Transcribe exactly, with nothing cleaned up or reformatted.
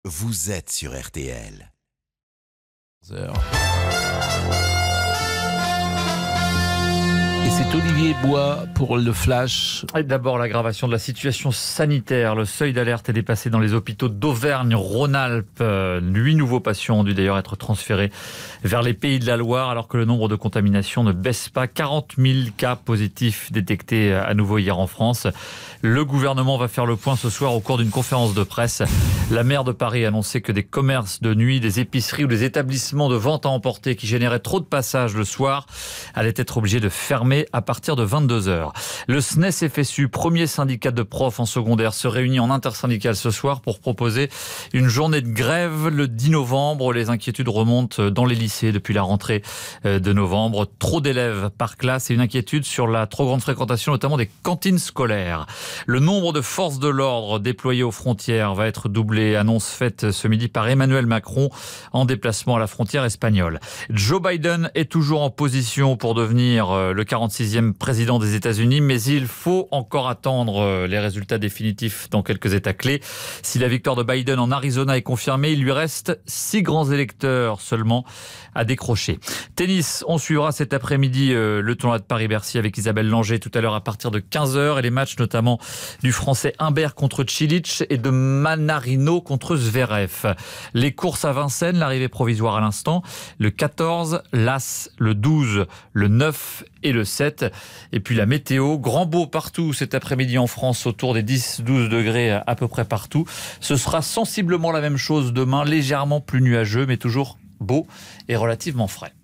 vous êtes sur R T L. Et c'est Olivier Bois pour le Flash. Et d'abord, l'aggravation de la situation sanitaire. Le seuil d'alerte est dépassé dans les hôpitaux d'Auvergne-Rhône-Alpes. Huit nouveaux patients ont dû d'ailleurs être transférés vers les Pays de la Loire, alors que le nombre de contaminations ne baisse pas. quarante mille cas positifs détectés à nouveau hier en France. Le gouvernement va faire le point ce soir au cours d'une conférence de presse. La maire de Paris a annoncé que des commerces de nuit, des épiceries ou des établissements de vente à emporter qui généraient trop de passages le soir allaient être obligés de fermer à partir de vingt-deux heures. Le S N E S F S U, premier syndicat de profs en secondaire, se réunit en intersyndical ce soir pour proposer une journée de grève le dix novembre. Les inquiétudes remontent dans les lycées depuis la rentrée de novembre. Trop d'élèves par classe et une inquiétude sur la trop grande fréquentation, notamment des cantines scolaires. Le nombre de forces de l'ordre déployées aux frontières va être doublé. Annonce faite ce midi par Emmanuel Macron en déplacement à la frontière espagnole. Joe Biden est toujours en position pour devenir le quarante-sixième président des États-Unis, mais il faut encore attendre les résultats définitifs dans quelques États clés. Si la victoire de Biden en Arizona est confirmée, il lui reste six grands électeurs seulement à décrocher. Tennis, on suivra cet après-midi le tournoi de Paris-Bercy avec Isabelle Langer tout à l'heure à partir de quinze heures et les matchs notamment du Français Humbert contre Cilic et de Manarino contre Zverev. Les courses à Vincennes, l'arrivée provisoire à l'instant, le quatorze, l'As, le douze, le neuf et le sept. Et puis la météo, grand beau partout cet après-midi en France, autour des dix douze degrés à peu près partout. Ce sera sensiblement la même chose demain, légèrement plus nuageux, mais toujours beau et relativement frais.